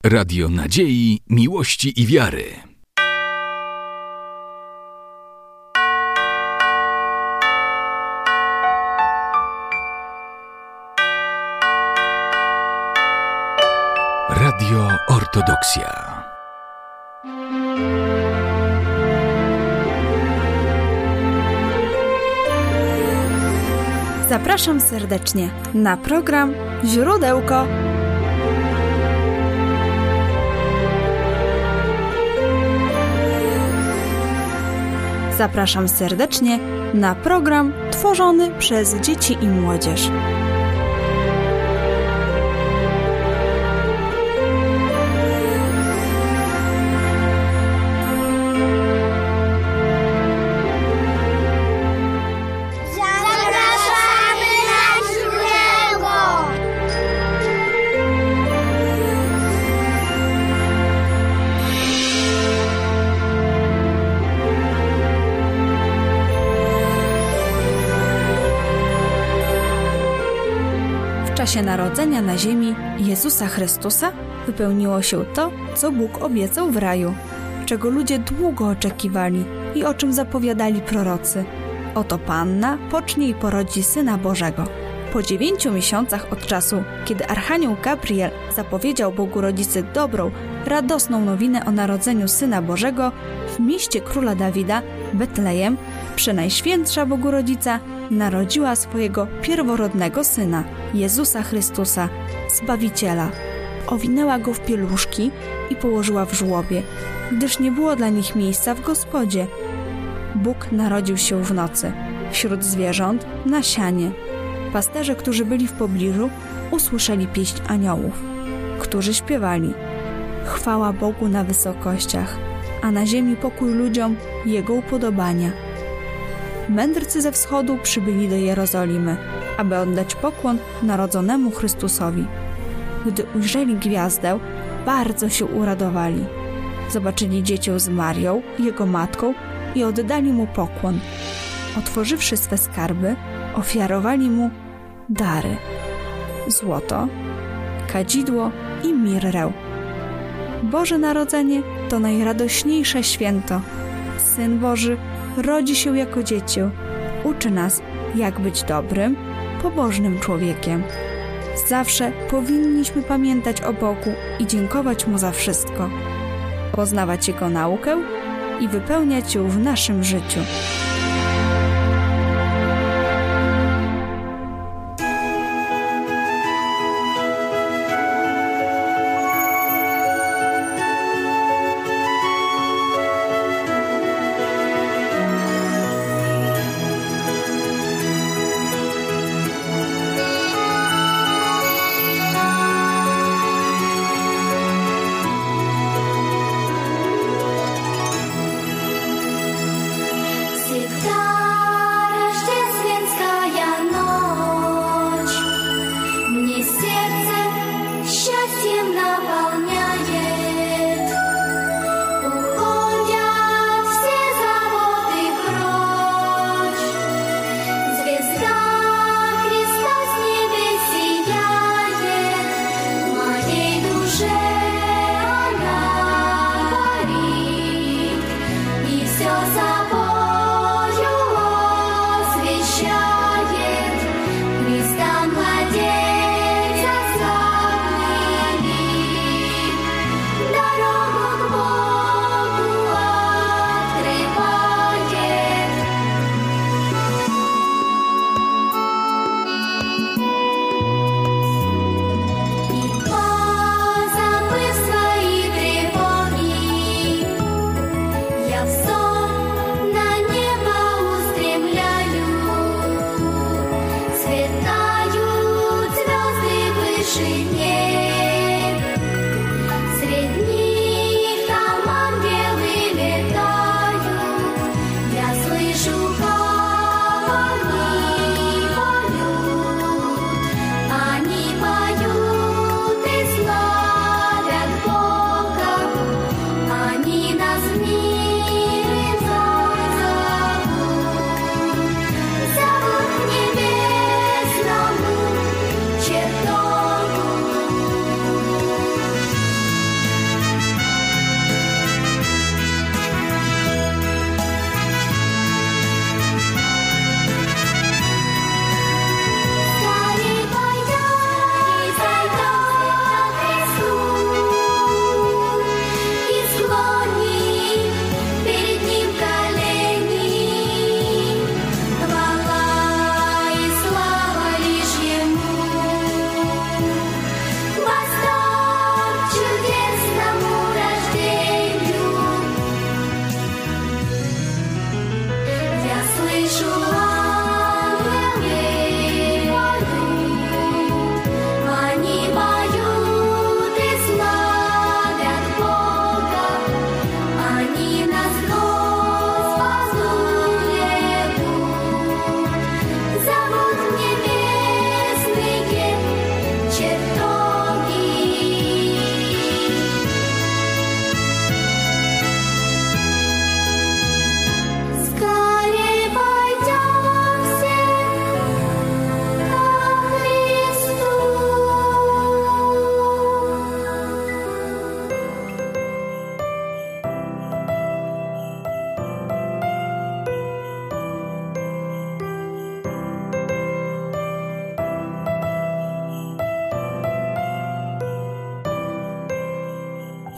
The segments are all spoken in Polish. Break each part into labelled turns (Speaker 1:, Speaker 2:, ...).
Speaker 1: Radio nadziei, miłości i wiary. Radio Ortodoksja.
Speaker 2: Zapraszam serdecznie na program Źródełko. Zapraszam serdecznie na program tworzony przez dzieci i młodzież. W czasie narodzenia na ziemi Jezusa Chrystusa wypełniło się to, co Bóg obiecał w raju, czego ludzie długo oczekiwali i o czym zapowiadali prorocy. Oto Panna pocznie i porodzi Syna Bożego. Po 9 miesiącach od czasu, kiedy Archanioł Gabriel zapowiedział Bogu Rodzicy dobrą, radosną nowinę o narodzeniu Syna Bożego, w mieście króla Dawida, Betlejem, Przenajświętsza Bogu Rodzica narodziła swojego pierworodnego Syna, Jezusa Chrystusa, Zbawiciela. Owinęła Go w pieluszki i położyła w żłobie, gdyż nie było dla nich miejsca w gospodzie. Bóg narodził się w nocy, wśród zwierząt, na sianie. Pasterze, którzy byli w pobliżu, usłyszeli pieśń aniołów, którzy śpiewali: chwała Bogu na wysokościach, a na ziemi pokój ludziom Jego upodobania. Mędrcy ze wschodu przybyli do Jerozolimy, aby oddać pokłon narodzonemu Chrystusowi. Gdy ujrzeli gwiazdę, bardzo się uradowali. Zobaczyli dziecię z Marią, jego matką, i oddali mu pokłon. Otworzywszy swe skarby, ofiarowali mu dary: złoto, kadzidło i mirrę. Boże Narodzenie to najradośniejsze święto. Syn Boży rodzi się jako dziecię. Uczy nas, jak być dobrym, pobożnym człowiekiem. Zawsze powinniśmy pamiętać o Bogu i dziękować Mu za wszystko. Poznawać Jego naukę i wypełniać ją w naszym życiu.
Speaker 3: Synu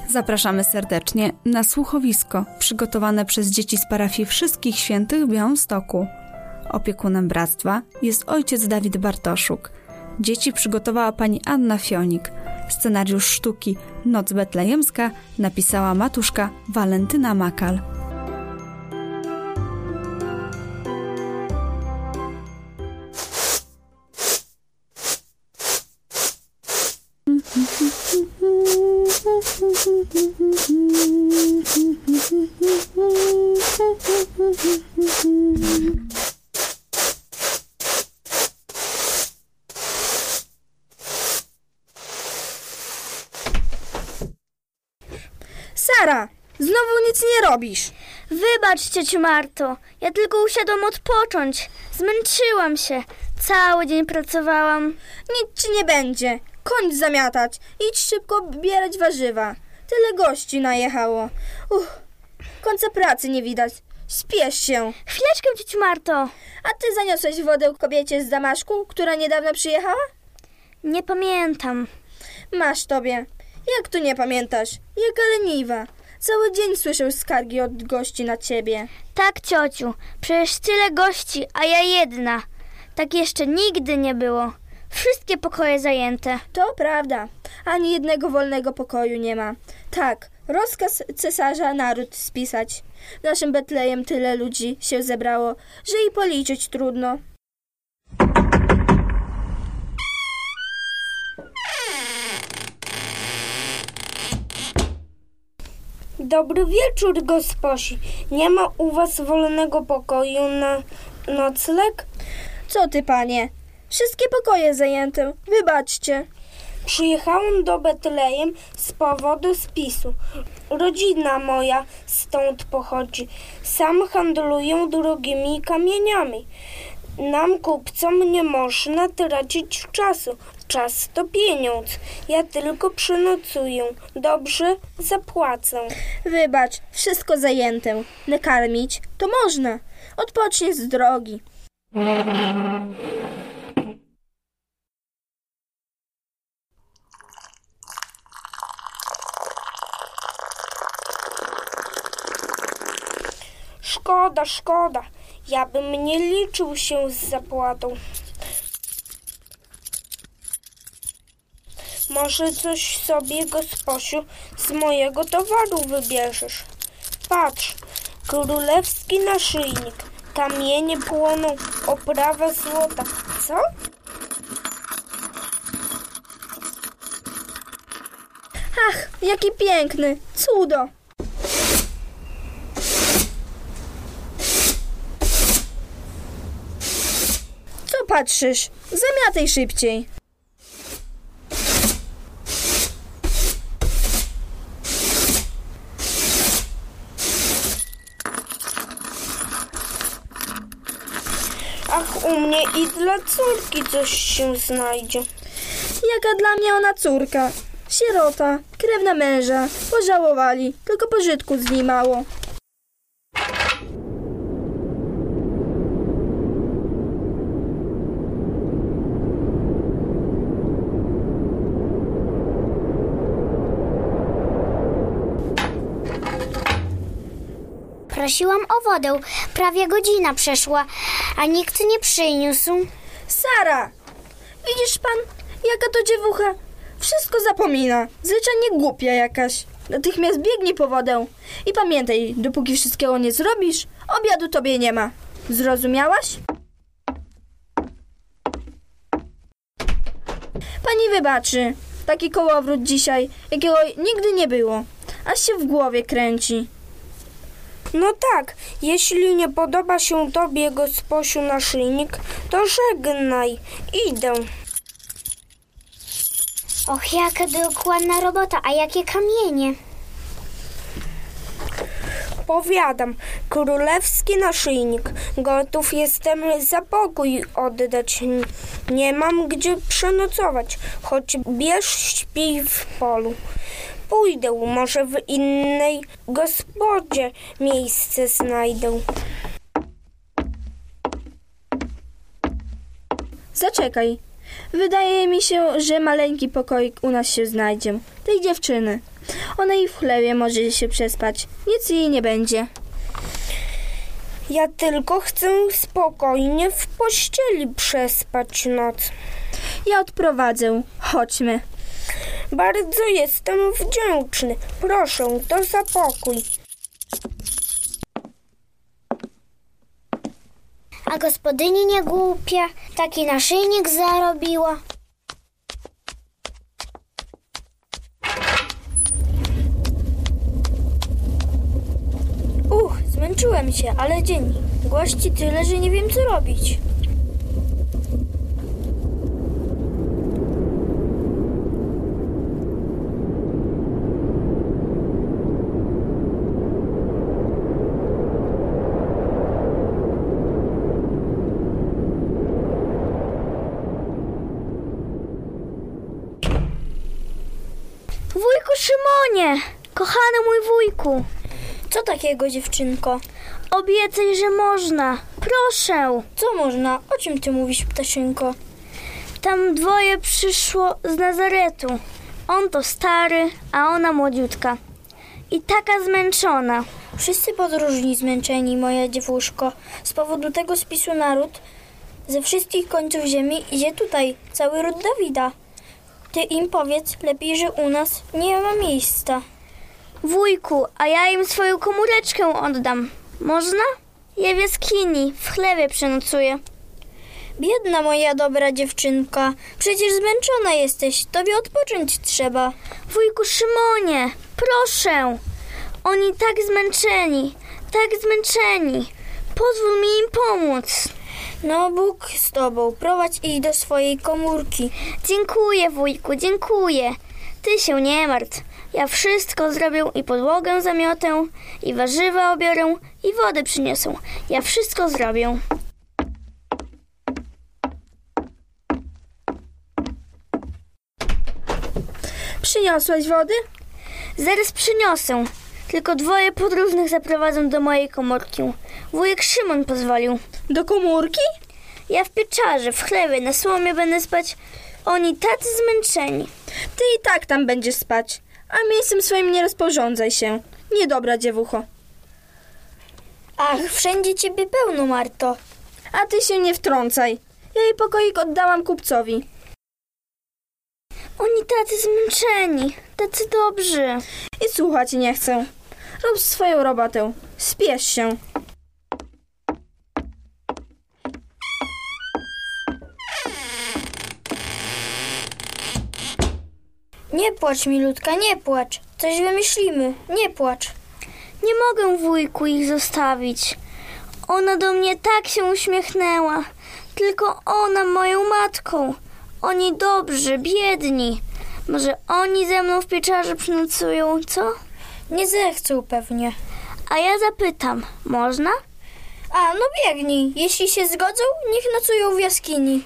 Speaker 2: Zapraszamy serdecznie na słuchowisko przygotowane przez dzieci z parafii Wszystkich Świętych w Białymstoku. Opiekunem bractwa jest ojciec Dawid Bartoszuk. Dzieci przygotowała pani Anna Fionik. Scenariusz sztuki Noc Betlejemska napisała matuszka Walentyna Makal.
Speaker 3: Sara, znowu nic nie robisz.
Speaker 4: Wybacz, ciociu Marto, ja tylko usiadłam odpocząć. Zmęczyłam się. Cały dzień pracowałam.
Speaker 3: Nic ci nie będzie. Kończ zamiatać. Idź szybko bierać warzywa. Tyle gości najechało. Końca pracy nie widać. Spiesz się.
Speaker 4: Chwileczkę, ciociu Marto.
Speaker 3: A ty zaniosłeś wodę kobiecie z Damaszku, która niedawno przyjechała?
Speaker 4: Nie pamiętam.
Speaker 3: Masz tobie. Jak tu nie pamiętasz? Jaka leniwa. Cały dzień słyszę skargi od gości na ciebie.
Speaker 4: Tak, ciociu. Przecież tyle gości, a ja jedna. Tak jeszcze nigdy nie było. Wszystkie pokoje zajęte.
Speaker 3: To prawda. Ani jednego wolnego pokoju nie ma. Tak, rozkaz cesarza naród spisać. W naszym Betlejem tyle ludzi się zebrało, że i policzyć trudno.
Speaker 5: Dobry wieczór, gosposi. Nie ma u was wolnego pokoju na nocleg?
Speaker 3: Co ty, panie? Wszystkie pokoje zajęte. Wybaczcie.
Speaker 5: Przyjechałam do Betlejem z powodu spisu. Rodzina moja stąd pochodzi. Sam handluję drogimi kamieniami. Nam, kupcom, nie można tracić czasu. Czas to pieniądz. Ja tylko przynocuję. Dobrze zapłacę.
Speaker 3: Wybacz, wszystko zajęte. Nakarmić to można. Odpocznij z drogi.
Speaker 5: Szkoda. Ja bym nie liczył się z zapłatą. Może coś sobie, gosposiu, z mojego towaru wybierzesz. Patrz, królewski naszyjnik, kamienie płoną, oprawa złota. Co?
Speaker 3: Ach, jaki piękny. Cudo. Co patrzysz? Zamiataj szybciej.
Speaker 5: Ach, u mnie i dla córki coś się znajdzie.
Speaker 3: Jaka dla mnie ona córka. Sierota, krewna męża. Pożałowali, tylko pożytku z niej mało.
Speaker 6: Prosiłam o wodę. Prawie godzina przeszła, a nikt nie przyniósł.
Speaker 3: Sara! Widzisz pan, jaka to dziewucha? Wszystko zapomina. Zwyczajnie głupia jakaś. Natychmiast biegnij po wodę. I pamiętaj, dopóki wszystkiego nie zrobisz, obiadu tobie nie ma. Zrozumiałaś? Pani wybaczy. Taki kołowrót dzisiaj, jakiego nigdy nie było. Aż się w głowie kręci.
Speaker 5: No tak, jeśli nie podoba się tobie, gosposiu, naszyjnik, to żegnaj. Idę.
Speaker 6: Och, jaka dokładna robota, a jakie kamienie.
Speaker 5: Powiadam, królewski naszyjnik. Gotów jestem za pokój oddać. Nie mam gdzie przenocować, choć bierz śpij w polu. Pójdę, może w innej gospodzie miejsce znajdę.
Speaker 3: Zaczekaj. Wydaje mi się, że maleńki pokoik u nas się znajdzie. Tej dziewczyny. Ona i w chlewie może się przespać. Nic jej nie będzie.
Speaker 5: Ja tylko chcę spokojnie w pościeli przespać noc.
Speaker 3: Ja odprowadzę. Chodźmy.
Speaker 5: Bardzo jestem wdzięczny. Proszę, to za pokój.
Speaker 6: A gospodyni nie głupia, taki naszyjnik zarobiła.
Speaker 3: Zmęczyłem się, ale dzień. Gości tyle, że nie wiem co robić.
Speaker 4: Wujku Szymonie! Kochany mój wujku!
Speaker 3: Co takiego, dziewczynko?
Speaker 4: Obiecaj, że można. Proszę.
Speaker 3: Co można? O czym ty mówisz, ptaszynko?
Speaker 4: Tam dwoje przyszło z Nazaretu. On to stary, a ona młodziutka. I taka zmęczona.
Speaker 3: Wszyscy podróżni zmęczeni, moja dziewuszko. Z powodu tego spisu naród ze wszystkich końców ziemi idzie tutaj, cały ród Dawida. Ty im powiedz lepiej, że u nas nie ma miejsca.
Speaker 4: Wujku, a ja im swoją komóreczkę oddam. Można? Ja w jaskini, w chlewie przenocuję.
Speaker 3: Biedna moja dobra dziewczynka, przecież zmęczona jesteś, tobie odpocząć trzeba.
Speaker 4: Wujku Szymonie, proszę. Oni tak zmęczeni. Pozwól mi im pomóc.
Speaker 3: No, Bóg z tobą, prowadź ich do swojej komórki.
Speaker 4: Dziękuję, wujku, dziękuję. Ty się nie martw. Ja wszystko zrobię i podłogę zamiotę, i warzywa obiorę, i wodę przyniosę. Ja wszystko zrobię.
Speaker 3: Przyniosłaś wody?
Speaker 4: Zaraz przyniosę. Tylko dwoje podróżnych zaprowadzę do mojej komórki. Wujek Szymon pozwolił.
Speaker 3: Do komórki?
Speaker 4: Ja w pieczarze, w chlewie, na słomie będę spać. Oni tacy zmęczeni.
Speaker 3: Ty i tak tam będziesz spać, a miejscem swoim nie rozporządzaj się. Niedobra dziewucho. Ach, wszędzie ciebie pełno, Marto. A ty się nie wtrącaj. Ja jej pokoik oddałam kupcowi.
Speaker 4: Oni tacy zmęczeni, tacy dobrzy.
Speaker 3: I słuchać nie chcę. Rób swoją robotę. Spiesz się. Nie płacz, milutka, nie płacz. Coś wymyślimy. Nie płacz.
Speaker 4: Nie mogę, wujku, ich zostawić. Ona do mnie tak się uśmiechnęła. Tylko ona moją matką. Oni dobrzy, biedni. Może oni ze mną w pieczarze przynocują, co?
Speaker 3: Nie zechcą pewnie.
Speaker 4: A ja zapytam, można?
Speaker 3: A, no biegnij. Jeśli się zgodzą, niech nocują w jaskini.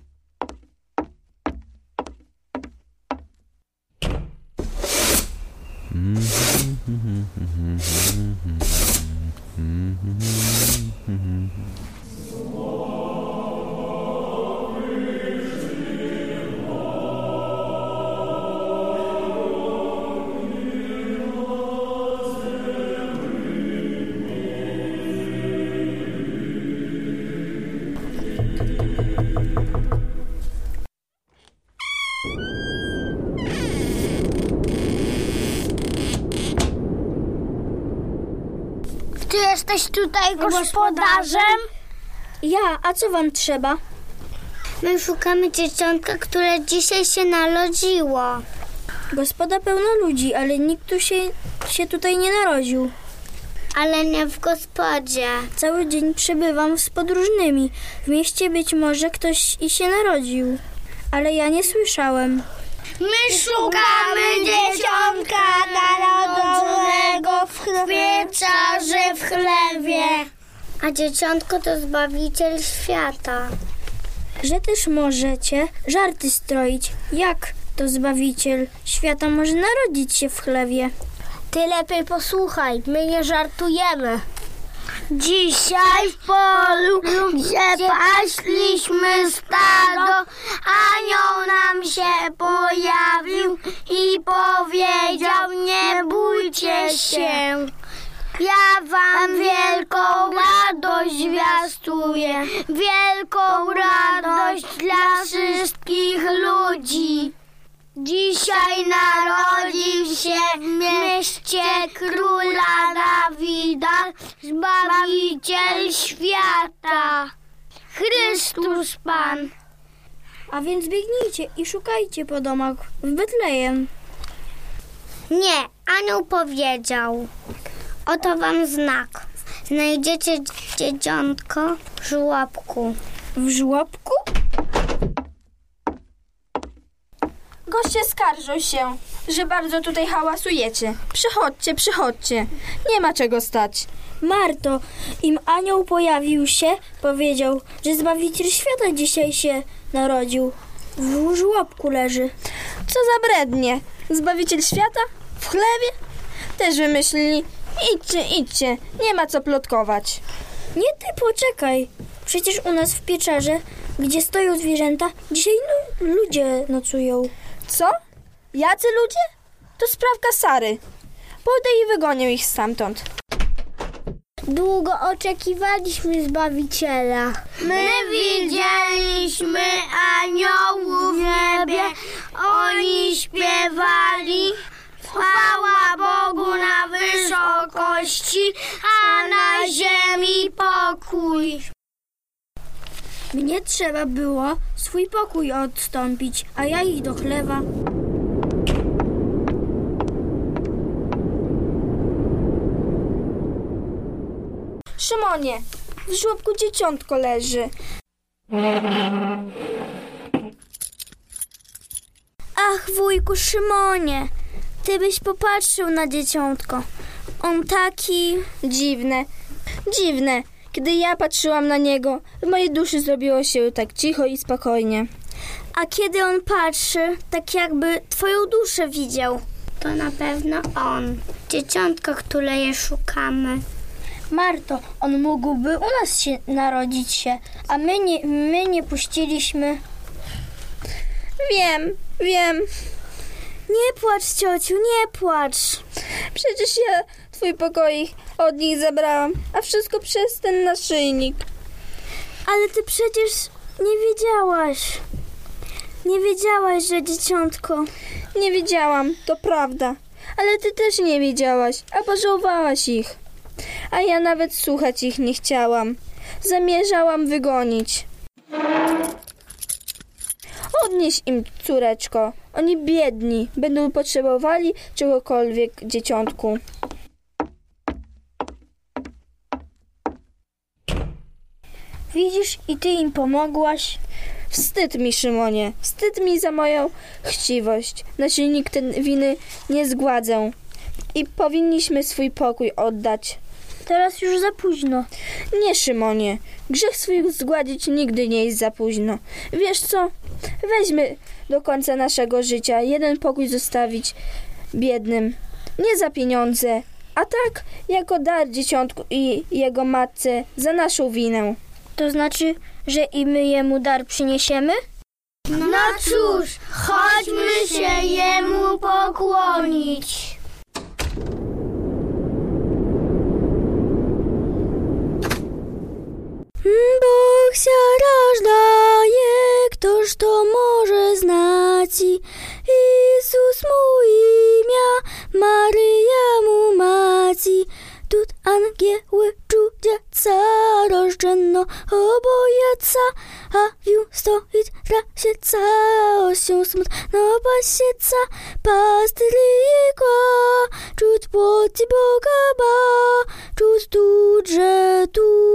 Speaker 6: Ty jesteś tutaj gospodarzem?
Speaker 3: Ja, a co wam trzeba?
Speaker 6: My szukamy dzieciątka, które dzisiaj się narodziło.
Speaker 3: Gospoda pełna ludzi, ale nikt tu się tutaj nie narodził.
Speaker 6: Ale nie w gospodzie.
Speaker 3: Cały dzień przebywam z podróżnymi. W mieście być może ktoś i się narodził, ale ja nie słyszałem.
Speaker 6: My szukamy dzieciątka narodzonego w pieczarze w chlewie. A dzieciątko to Zbawiciel świata.
Speaker 3: Że też możecie żarty stroić. Jak to Zbawiciel świata może narodzić się w chlewie?
Speaker 6: Ty lepiej posłuchaj, my nie żartujemy. Dzisiaj w polu, gdzie paśliśmy stado, anioł nam się pojawił i powiedział: nie bójcie się. Ja wam wielką radość zwiastuję, wielką radość dla wszystkich ludzi. Dzisiaj narodził się w mieście króla Dawida Zbawiciel świata, Chrystus Pan.
Speaker 5: A więc biegnijcie i szukajcie po domach w Betlejem.
Speaker 6: Nie, anioł powiedział: oto wam znak. Znajdziecie dzieciątko w żłobku.
Speaker 5: W żłobku?
Speaker 3: Goście skarżą się, że bardzo tutaj hałasujecie. Przychodźcie, przychodźcie. Nie ma czego stać.
Speaker 5: Marto, im anioł pojawił się, powiedział, że Zbawiciel świata dzisiaj się narodził. W żłobku leży.
Speaker 3: Co za brednie. Zbawiciel świata? W chlewie? Też wymyślili. Idźcie, idźcie. Nie ma co plotkować.
Speaker 5: Nie ty, poczekaj. Przecież u nas w pieczarze, gdzie stoją zwierzęta, dzisiaj ludzie nocują.
Speaker 3: Co? Jacy ludzie? To sprawka Sary. Pójdę i wygonię ich stamtąd.
Speaker 6: Długo oczekiwaliśmy Zbawiciela. My widzieliśmy aniołów w niebie. Oni śpiewali: chwała Bogu na wysokości, a na ziemi pokój.
Speaker 5: Mnie trzeba było swój pokój odstąpić, a ja ich do chlewa.
Speaker 3: Szymonie, w żłobku dzieciątko leży.
Speaker 4: Ach, wujku Szymonie, ty byś popatrzył na dzieciątko. On taki...
Speaker 3: Dziwne. Kiedy ja patrzyłam na niego, w mojej duszy zrobiło się tak cicho i spokojnie.
Speaker 4: A kiedy on patrzy, tak jakby twoją duszę widział.
Speaker 6: To na pewno on. Dzieciątko, które szukamy.
Speaker 5: Marto, on mógłby u nas się narodzić, a my nie puściliśmy.
Speaker 3: Wiem.
Speaker 4: Nie płacz, ciociu, nie płacz.
Speaker 3: Przecież ja twój pokoik od nich zabrałam, a wszystko przez ten naszyjnik.
Speaker 4: Ale ty przecież nie wiedziałaś. Nie wiedziałaś, że dzieciątko...
Speaker 3: Nie wiedziałam, to prawda. Ale ty też nie wiedziałaś, a pożałowałaś ich. A ja nawet słuchać ich nie chciałam. Zamierzałam wygonić. Odnieś im, córeczko. Oni biedni, będą potrzebowali czegokolwiek dzieciątku.
Speaker 5: Widzisz, i ty im pomogłaś.
Speaker 3: Wstyd mi, Szymonie. Wstyd mi za moją chciwość. Naszyjnik ten winy nie zgładzę. I powinniśmy swój pokój oddać.
Speaker 5: Teraz już za późno.
Speaker 3: Nie, Szymonie. Grzech swój zgładzić nigdy nie jest za późno. Wiesz co? Weźmy do końca naszego życia jeden pokój zostawić biednym. Nie za pieniądze, a tak jako dar dzieciątku i jego matce za naszą winę.
Speaker 5: To znaczy, że i my jemu dar przyniesiemy?
Speaker 6: No cóż, chodźmy się jemu pokłonić.
Speaker 4: Bóg się rażdaje, ktoż to może znać? Jezus mu imię, Maryja mu maci. Тут ангелы чудятся, рождено обоятся, а вью стоит краситься, осень смутно пасется, пастыри ягуа, чуть плоти Бога ба, чуть тут же,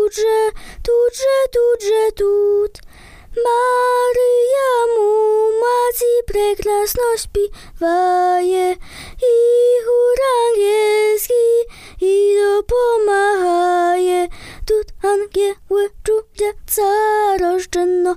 Speaker 4: Maryja mu maci прекрасно śpiewaje i chór angielski i dopomahaje. Тут ангелы чудятся, рождено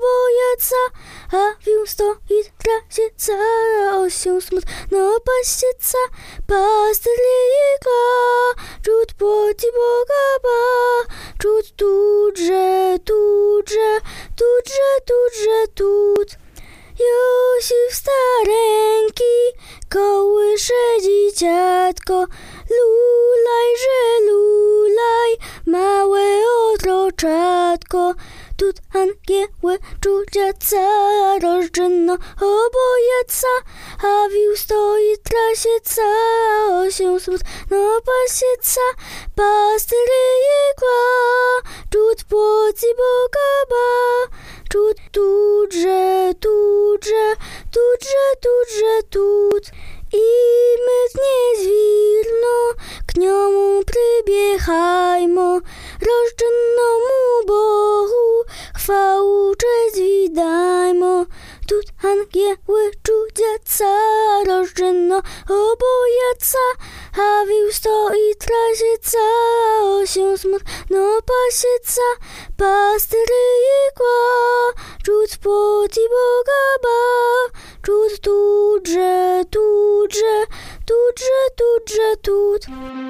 Speaker 4: обоятся, а вью стоит краситься, осень смутно пасется. pasieca, pastyr Jejka, czut płoci Boga ba, czut tudże, tudże, tudże, tudże, tut. Józef stareńki, kołysze dzieciatko, lulaj, małe otroczatko. Tut angieły czudziaca, rożdżeno obojaca, a wił stoi trasieca, osią smutno pasieca, pastyr Jejka, czut płoci Boga ba, czut tudże, tudże, tudże, tudże, tut. I my niezwirno k niemu przybiechajmo, rożdżennemu Bogu chwału cześć widajmo. Tut angieły czudziaca, rożdżeno obojaca, a wił stoi trasieca, osią smutno pasieca, pastyr Jejka, czut płoci Boga ba, czut tudże, tudże, tudże, tudże, tut.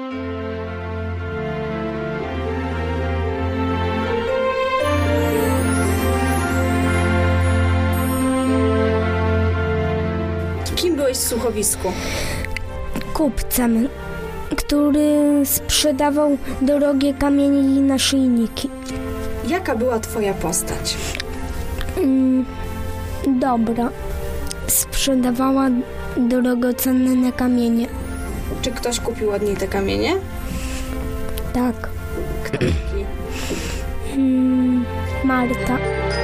Speaker 2: Kim byłeś w słuchowisku?
Speaker 5: Kupcem, który sprzedawał drogie kamienie i naszyjniki.
Speaker 2: Jaka była twoja postać?
Speaker 5: Dobra. Sprzedawała drogocenne kamienie.
Speaker 2: Czy ktoś kupił od niej te kamienie?
Speaker 5: Tak.
Speaker 2: Kto taki?
Speaker 5: Marta.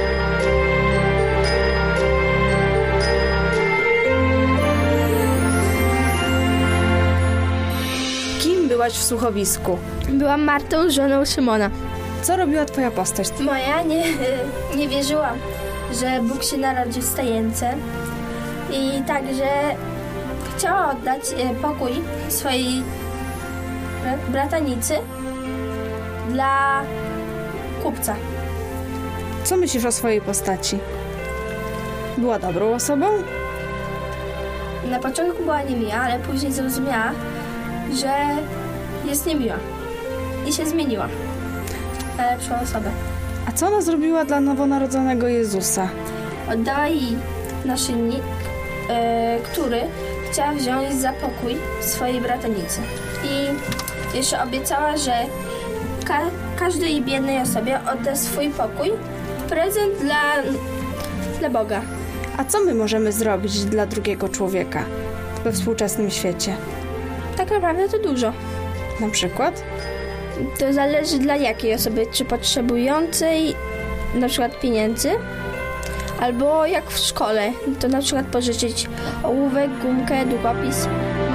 Speaker 2: Kim byłaś w słuchowisku?
Speaker 3: Byłam Martą, żoną Szymona.
Speaker 2: Co robiła twoja postać?
Speaker 3: Moja nie wierzyłam, że Bóg się narodził w stajence i także chciała oddać pokój swojej bratanicy dla kupca.
Speaker 2: Co myślisz o swojej postaci? Była dobrą osobą?
Speaker 3: Na początku była niemiła, ale później zrozumiała, że jest niemiła i się zmieniła na lepszą osobę.
Speaker 2: A co ona zrobiła dla nowonarodzonego Jezusa?
Speaker 3: Oddała jej naszyjnik, który chciała wziąć za pokój swojej bratanicy. I jeszcze obiecała, że każdej biednej osobie odda swój pokój w prezent dla Boga.
Speaker 2: A co my możemy zrobić dla drugiego człowieka we współczesnym świecie?
Speaker 3: Tak naprawdę to dużo.
Speaker 2: Na przykład?
Speaker 3: To zależy dla jakiej osoby, czy potrzebującej na przykład pieniędzy, albo jak w szkole, to na przykład pożyczyć ołówek, gumkę, długopis.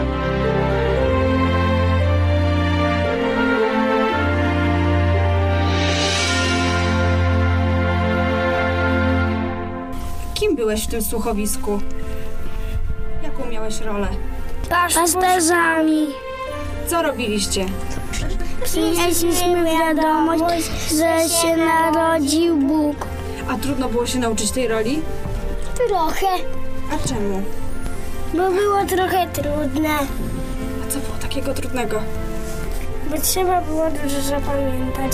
Speaker 2: Kim byłeś w tym słuchowisku? Jaką miałeś rolę?
Speaker 6: Pasterzami.
Speaker 2: Co robiliście?
Speaker 6: Przynieśliśmy wiadomość, że się narodził Bóg.
Speaker 2: A trudno było się nauczyć tej roli?
Speaker 6: Trochę,
Speaker 2: A czemu?
Speaker 6: bo było trochę trudne.
Speaker 2: A co było takiego trudnego?
Speaker 6: Bo trzeba było dużo zapamiętać.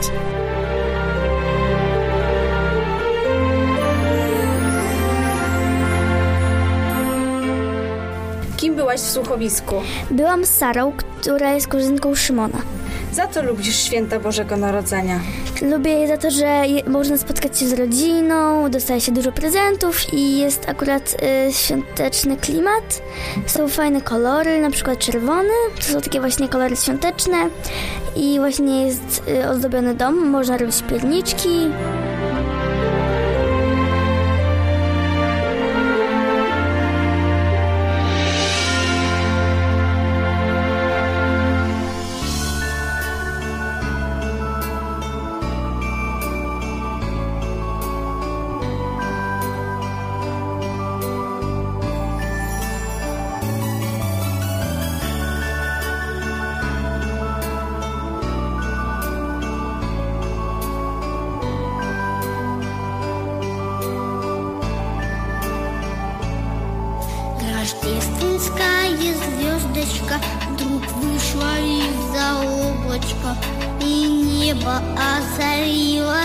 Speaker 2: Kim byłaś w słuchowisku?
Speaker 4: Byłam Sarą, która jest kuzynką Szymona.
Speaker 2: Za co lubisz święta Bożego Narodzenia?
Speaker 4: Lubię je za to, że można spotkać się z rodziną, dostaje się dużo prezentów i jest akurat świąteczny klimat. Są fajne kolory, na przykład czerwony, to są takie właśnie kolory świąteczne i właśnie jest ozdobiony dom, można robić pierniczki.
Speaker 6: небе звездочка вдруг вышла из-за облачка, и небо озарило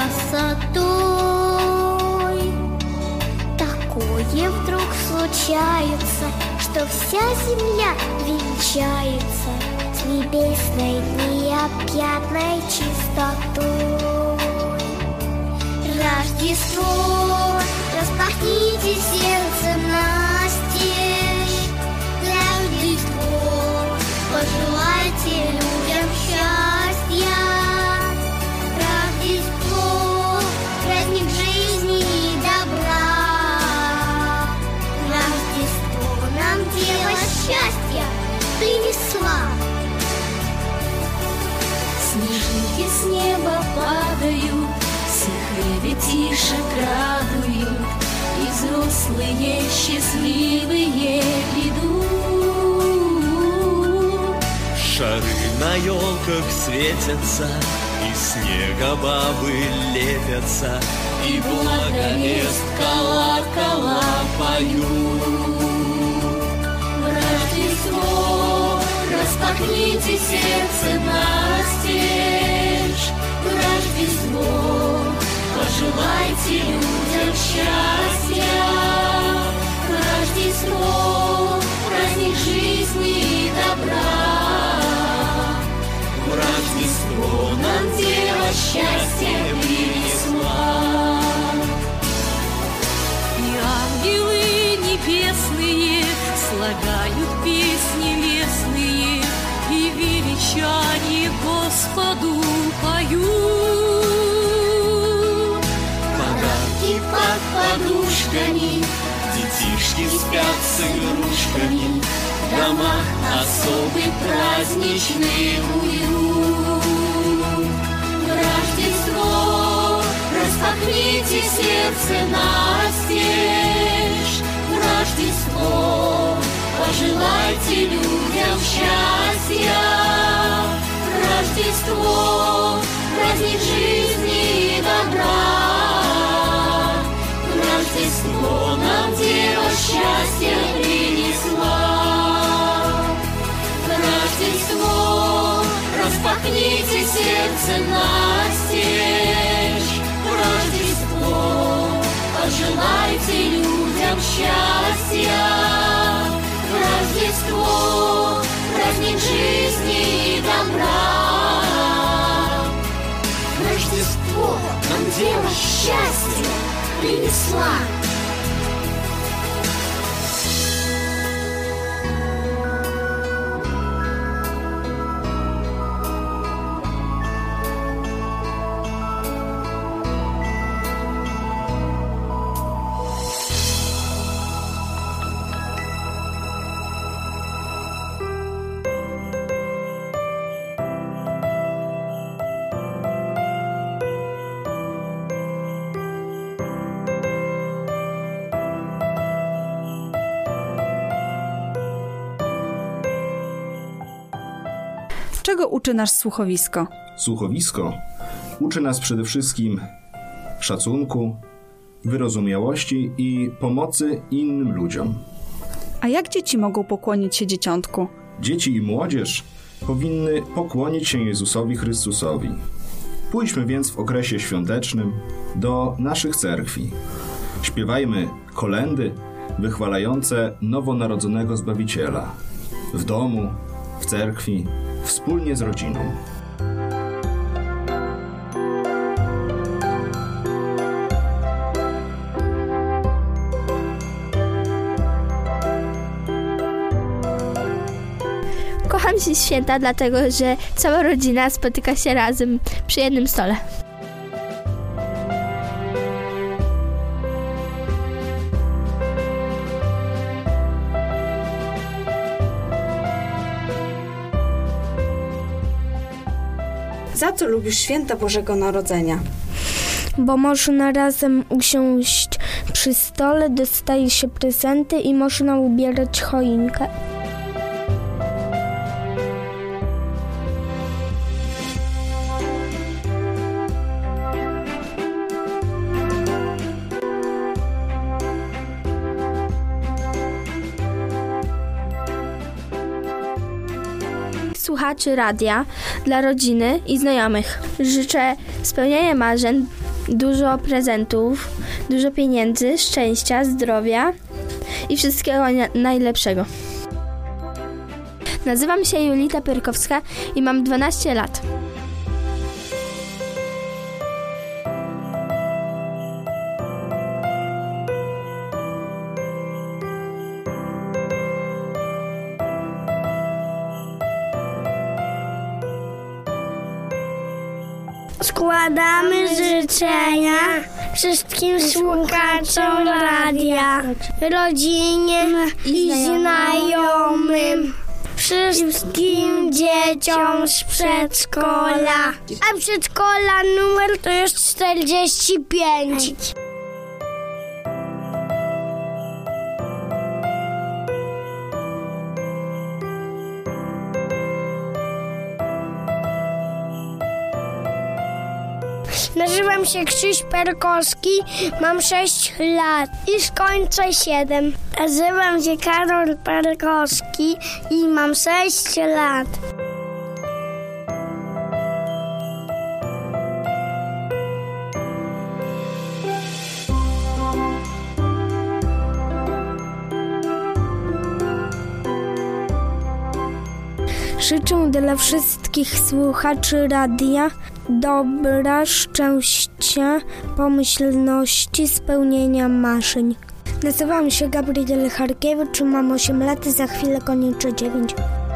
Speaker 6: красотой. Такое вдруг случается, что вся земля венчается с небесной необъятной чистотой. Рождество, распахните сердце настежь. Для Рождества пожелайте людям счастья. Рождество, праздник жизни и добра. Рождество нам Дева счастья принесла.
Speaker 7: Снежинки с неба падают, всех ребятишек радуют, и взрослые счастливые идут.
Speaker 8: Шары на елках светятся, и снега бабы лепятся, и благовест колокола поют.
Speaker 7: В Рождество распахните сердце настежь. В Рождество пожелайте людям счастья. В Рождество праздник жизни и добра. В Рождество нам Дева счастье принесла. И ангелы небесные слагают песни лесные, и величание Господу поют.
Speaker 8: Подарки
Speaker 7: Под подушками
Speaker 8: детишки спят с игрушками,
Speaker 7: в домах особый праздничный уют. В Рождество распахните сердце настежь. В Рождество пожелайте людям счастья. В Рождество праздник жизни и добра. В Рождество нам Дева счастье принесла. В Рождество распахните сердце настежь. В Рождество пожелайте людям счастья. В Рождество праздник жизни и добра. В Рождество нам Дева счастье принесла.
Speaker 2: Czego uczy nas słuchowisko?
Speaker 9: Słuchowisko uczy nas przede wszystkim szacunku, wyrozumiałości i pomocy innym ludziom.
Speaker 2: A jak dzieci mogą pokłonić się dzieciątku?
Speaker 9: Dzieci i młodzież powinny pokłonić się Jezusowi Chrystusowi. Pójdźmy więc w okresie świątecznym do naszych cerkwi. Śpiewajmy kolędy wychwalające nowonarodzonego Zbawiciela. W domu, w cerkwi, wspólnie z rodziną.
Speaker 3: Kocham się święta, dlatego że cała rodzina spotyka się razem przy jednym stole.
Speaker 2: Za co lubisz święta Bożego Narodzenia?
Speaker 5: Bo można razem usiąść przy stole, dostaje się prezenty i można ubierać choinkę.
Speaker 3: słuchaczy radia, dla rodziny i znajomych. Życzę spełniania marzeń, dużo prezentów, dużo pieniędzy, szczęścia, zdrowia i wszystkiego najlepszego. Nazywam się Julita Pyrkowska i mam 12 lat.
Speaker 6: Składamy życzenia wszystkim słuchaczom radia, rodzinie i znajomym, wszystkim dzieciom z przedszkola. A przedszkola numer to jest 45. Nazywam się Krzyś Perkowski, mam 6 lat i skończę 7. Nazywam się Karol Perkowski i mam 6 lat.
Speaker 5: Życzę dla wszystkich słuchaczy radia dobra, szczęścia, pomyślności, spełnienia marzeń. Nazywam się Gabriel Harkiewicz, mam 8 lat i za chwilę kończę 9.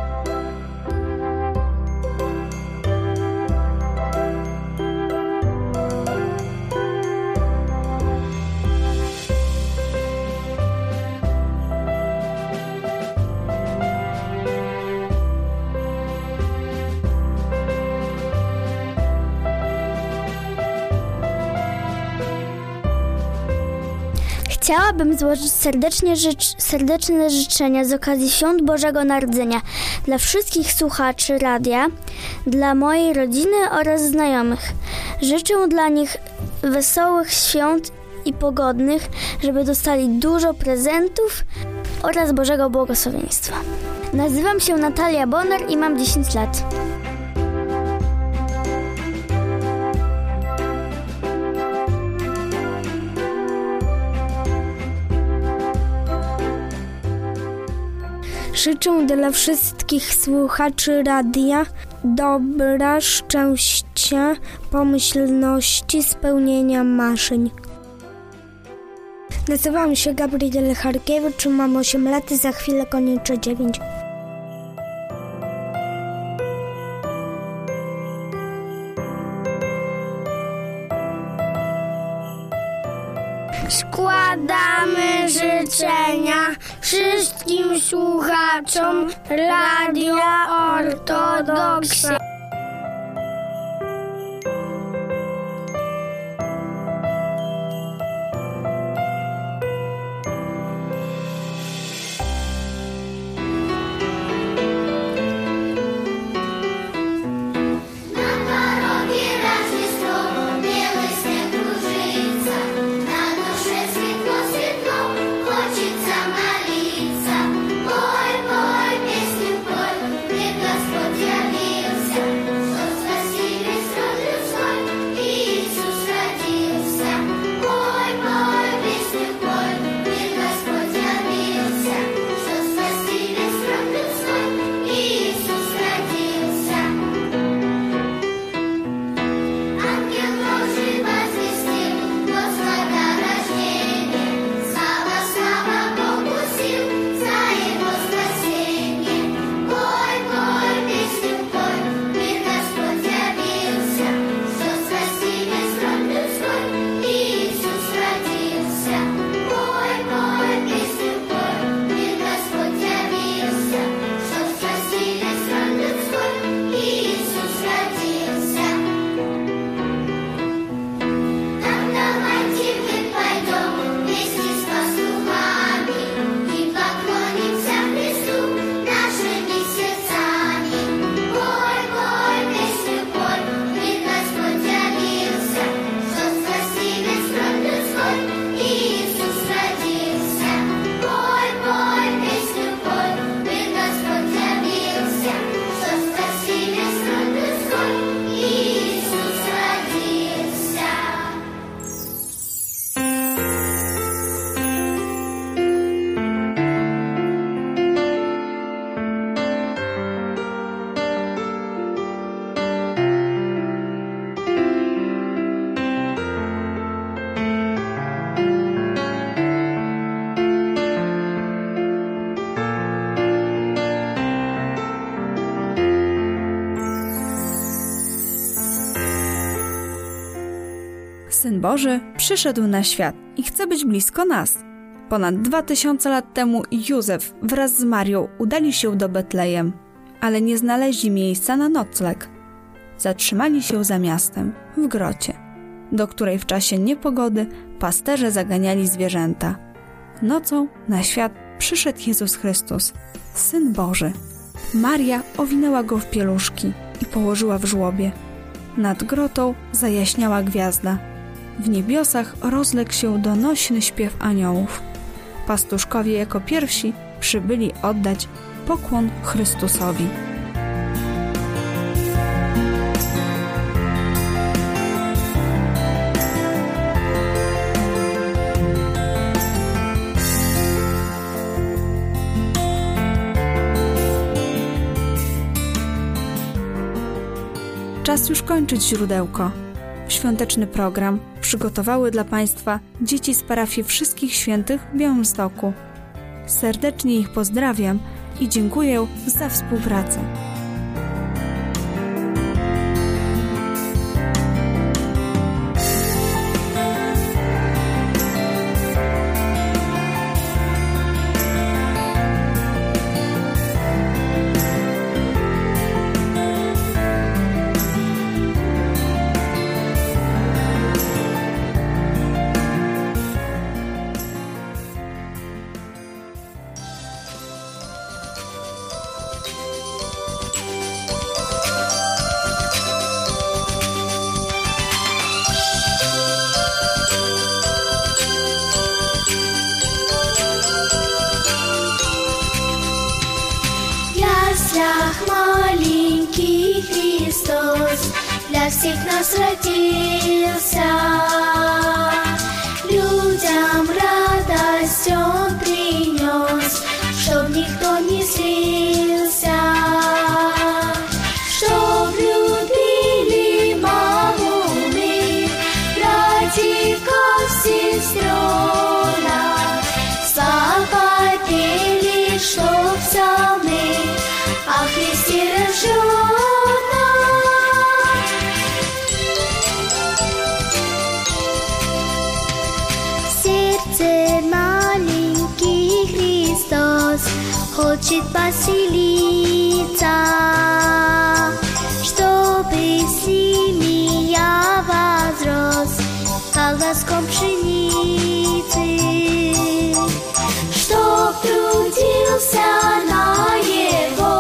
Speaker 4: Chciałabym złożyć serdeczne życzenia z okazji Świąt Bożego Narodzenia dla wszystkich słuchaczy radia, dla mojej rodziny oraz znajomych. Życzę dla nich wesołych świąt i pogodnych, żeby dostali dużo prezentów oraz Bożego błogosławieństwa. Nazywam się Natalia Bonner i mam 10 lat.
Speaker 5: Życzę dla wszystkich słuchaczy radia dobra, szczęścia, pomyślności, spełnienia marzeń. Nazywam się Gabriel Harkiewicz, mam 8 lat i za chwilę kończę 9.
Speaker 6: Składamy życzenia wszystkim słuchaczom Radia Ortodoksja.
Speaker 2: Syn Boży przyszedł na świat i chce być blisko nas. Ponad 2000 lat temu Józef wraz z Marią udali się do Betlejem, ale nie znaleźli miejsca na nocleg. Zatrzymali się za miastem, w grocie, do której w czasie niepogody pasterze zaganiali zwierzęta. Nocą na świat przyszedł Jezus Chrystus, Syn Boży. Maria owinęła go w pieluszki i położyła w żłobie. Nad grotą zajaśniała gwiazda. W niebiosach rozległ się donośny śpiew aniołów. Pastuszkowie jako pierwsi przybyli oddać pokłon Chrystusowi. Czas już kończyć źródełko. Świąteczny program przygotowały dla Państwa dzieci z parafii Wszystkich Świętych w Białymstoku. Serdecznie ich pozdrawiam i dziękuję za współpracę.
Speaker 7: Маленький Христос для всех нас родился. Людям радость Он принес, чтоб никто не злился, чтоб любили маму мы, братиков, сестренок, запопели, чтоб псалмы о Христе рожденном. В сердце маленький Христос хочет поселиться, чтобы с ними я возрос колоском пшеницы, чтоб трудился на его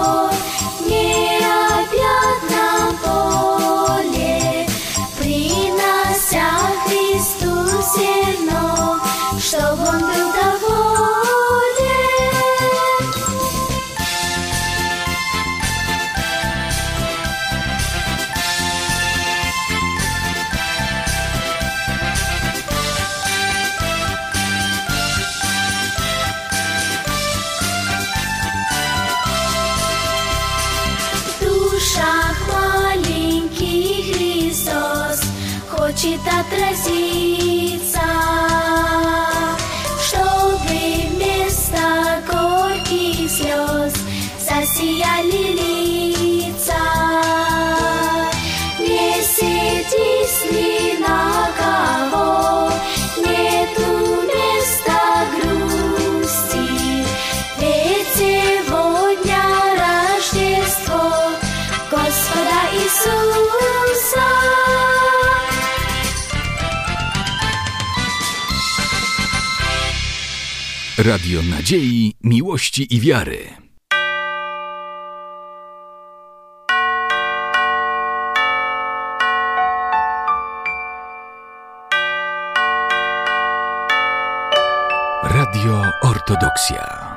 Speaker 7: неопятном поле, принося Христу зерно, чтоб он был доволен. В душах маленький Христос хочет отразиться, чтобы вместо горьких слез засияли лица. Не сердись ни на кого, нету места грусти, ведь сегодня Рождество Господа Иисуса.
Speaker 1: Radio Nadziei, Miłości i Wiary. Radio Ortodoksja.